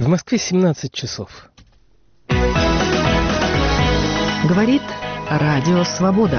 В Москве 17 часов. Говорит Радио Свобода.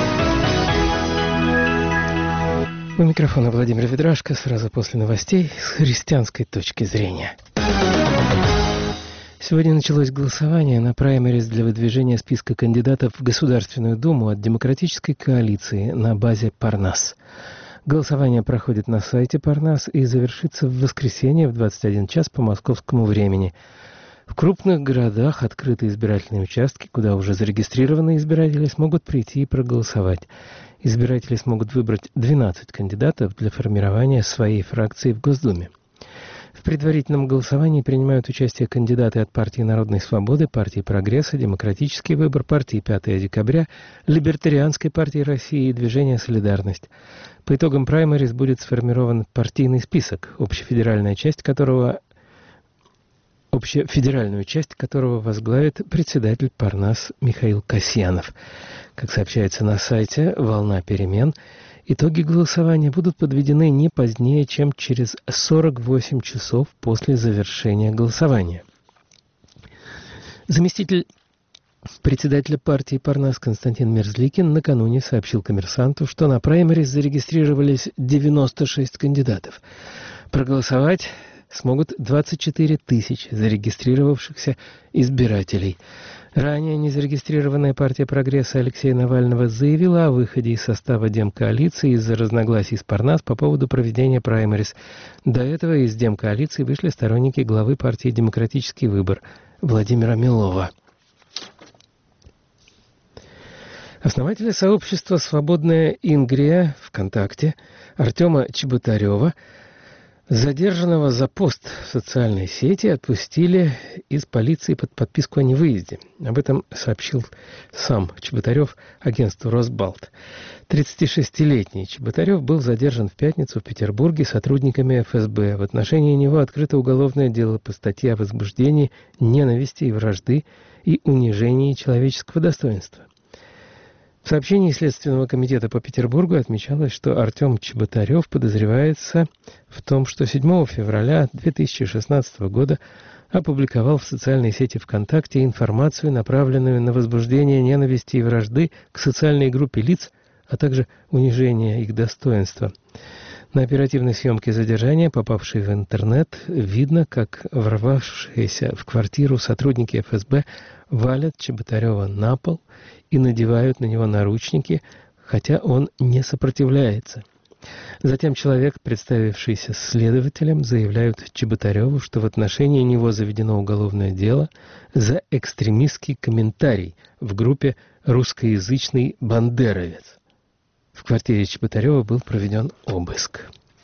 У микрофона Владимир Ведрашко. Сразу после новостей с христианской точки зрения. Сегодня началось голосование на праймерис для выдвижения списка кандидатов в Государственную Думу от Демократической коалиции на базе Парнас. Голосование проходит на сайте Парнас и завершится в воскресенье в 21 час по московскому времени. В крупных городах открыты избирательные участки, куда уже зарегистрированные избиратели смогут прийти и проголосовать. Избиратели смогут выбрать 12 кандидатов для формирования своей фракции в Госдуме. В предварительном голосовании принимают участие кандидаты от партии Народной Свободы, партии Прогресса, Демократический выбор, партии 5 декабря, Либертарианской партии России и Движения Солидарность. По итогам праймерис будет сформирован партийный список, общефедеральную часть которого возглавит председатель Парнас Михаил Касьянов. Как сообщается на сайте «Волна перемен», итоги голосования будут подведены не позднее, чем через 48 часов после завершения голосования. Заместитель председателя партии Парнас Константин Мерзликин накануне сообщил «Коммерсанту», что на праймерис зарегистрировались 96 кандидатов. Проголосовать смогут 24 тысячи зарегистрировавшихся избирателей. Ранее незарегистрированная партия Прогресса Алексея Навального заявила о выходе из состава Демкоалиции из-за разногласий с Парнас по поводу проведения праймерис. До этого из Демкоалиции вышли сторонники главы партии «Демократический выбор» Владимира Милова. Основателя сообщества «Свободная Ингрия» ВКонтакте Артема Чеботарева, задержанного за пост в социальной сети, отпустили из полиции под подписку о невыезде. Об этом сообщил сам Чеботарев агентству «Росбалт». 36-летний Чеботарев был задержан в пятницу в Петербурге сотрудниками ФСБ. В отношении него открыто уголовное дело по статье о возбуждении ненависти и вражды и унижении человеческого достоинства. В сообщении Следственного комитета по Петербургу отмечалось, что Артем Чеботарев подозревается в том, что 7 февраля 2016 года опубликовал в социальной сети ВКонтакте информацию, направленную на возбуждение ненависти и вражды к социальной группе лиц, а также унижение их достоинства. На оперативной съемке задержания, попавшей в интернет, видно, как ворвавшиеся в квартиру сотрудники ФСБ валят Чеботарева на пол и надевают на него наручники, хотя он не сопротивляется. Затем человек, представившийся следователем, заявляет Чеботареву, что в отношении него заведено уголовное дело за экстремистский комментарий в группе «Русскоязычный бандеровец». В квартире Чеботарева был проведен обыск.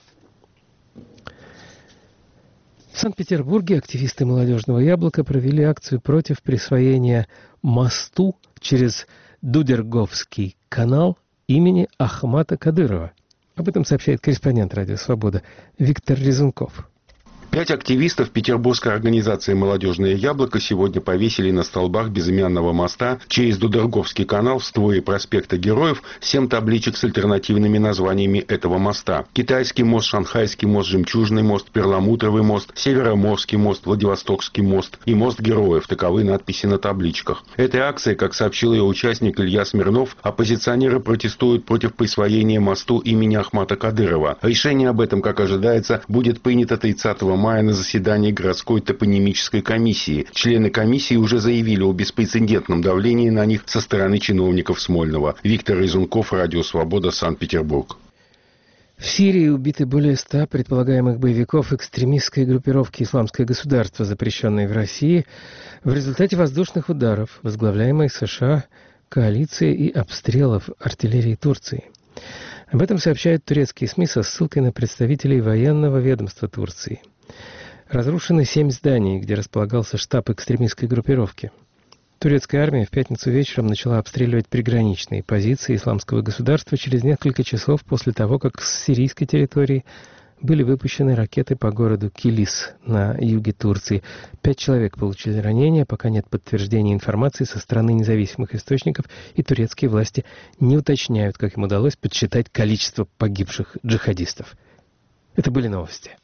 В Санкт-Петербурге активисты «Молодежного яблока» провели акцию против присвоения мосту через Дудерговский канал имени Ахмата Кадырова. Об этом сообщает корреспондент «Радио Свобода» Виктор Резунков. 5 активистов петербургской организации «Молодежное яблоко» сегодня повесили на столбах безымянного моста через Дудерговский канал в створе проспекта Героев 7 табличек с альтернативными названиями этого моста. Китайский мост, Шанхайский мост, Жемчужный мост, Перламутровый мост, Североморский мост, Владивостокский мост и мост Героев. Таковы надписи на табличках. Этой акцией, как сообщил ее участник Илья Смирнов, оппозиционеры протестуют против присвоения мосту имени Ахмата Кадырова. Решение об этом, как ожидается, будет принято 30 мая на заседании городской топонимической комиссии. Члены комиссии уже заявили о беспрецедентном давлении на них со стороны чиновников Смольного. Виктор Резунков, Радио Свобода, Санкт-Петербург. В Сирии убиты более 100 предполагаемых боевиков экстремистской группировки «Исламское государство», запрещенной в России, в результате воздушных ударов, возглавляемой США коалиции и обстрелов артиллерии Турции. Об этом сообщают турецкие СМИ со ссылкой на представителей военного ведомства Турции. Разрушены 7 зданий, где располагался штаб экстремистской группировки. Турецкая армия в пятницу вечером начала обстреливать приграничные позиции Исламского государства через несколько часов после того, как с сирийской территории были выпущены ракеты по городу Килис на юге Турции. 5 человек получили ранения, пока нет подтверждения информации со стороны независимых источников, и турецкие власти не уточняют, как им удалось подсчитать количество погибших джихадистов. Это были новости.